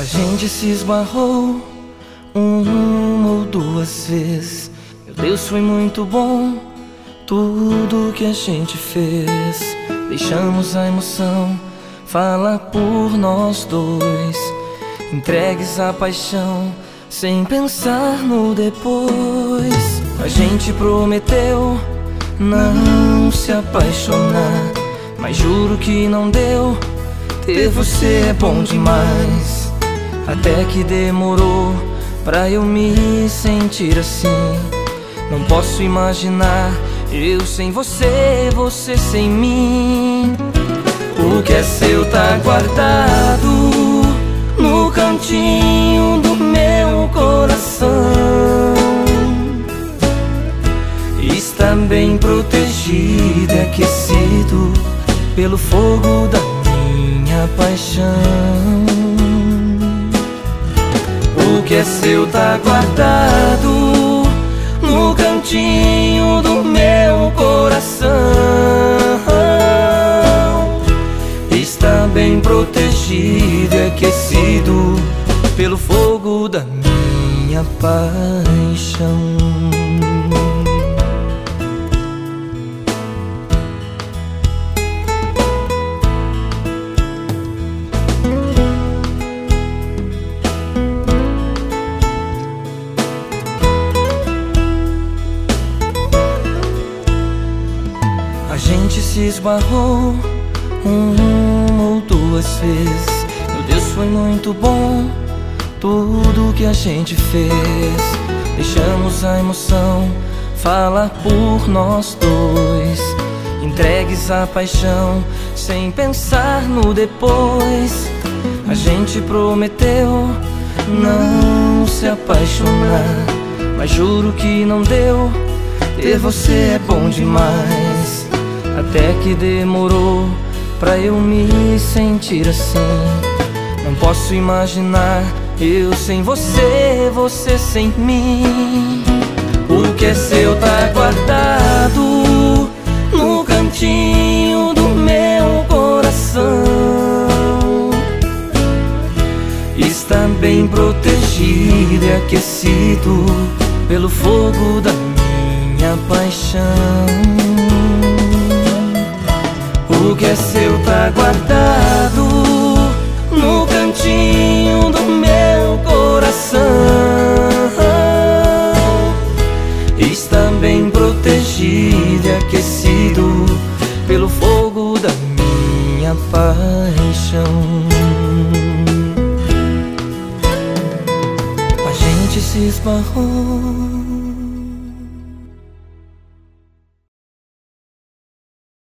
A gente se esbarrou uma ou duas vezes. Meu Deus, foi muito bom tudo que a gente fez. Deixamos a emoção falar por nós dois, entregues à paixão sem pensar no depois. A gente prometeu não se apaixonar, mas juro que não deu. Ter você é bom demais. Até que demorou pra eu me sentir assim. Não posso imaginar eu sem você, você sem mim. O que é seu tá guardado no cantinho do meu coração. Está bem protegido e aquecido pelo fogo da minha paixão. O que é seu tá guardado no cantinho do meu coração. Está bem protegido e aquecido pelo fogo da minha paixão. A gente se esbarrou uma ou duas vezes. Meu Deus, foi muito bom tudo que a gente fez. Deixamos a emoção falar por nós dois, entregues à paixão sem pensar no depois. A gente prometeu não se apaixonar, mas juro que não deu. Ter você é bom demais. Até que demorou pra eu me sentir assim. Não posso imaginar eu sem você, você sem mim. O que é seu tá guardado no cantinho do meu coração. Está bem protegido e aquecido pelo fogo da minha paixão. O que é seu tá guardado no cantinho do meu coração. Está bem protegido e aquecido pelo fogo da minha paixão. A gente se esbarrou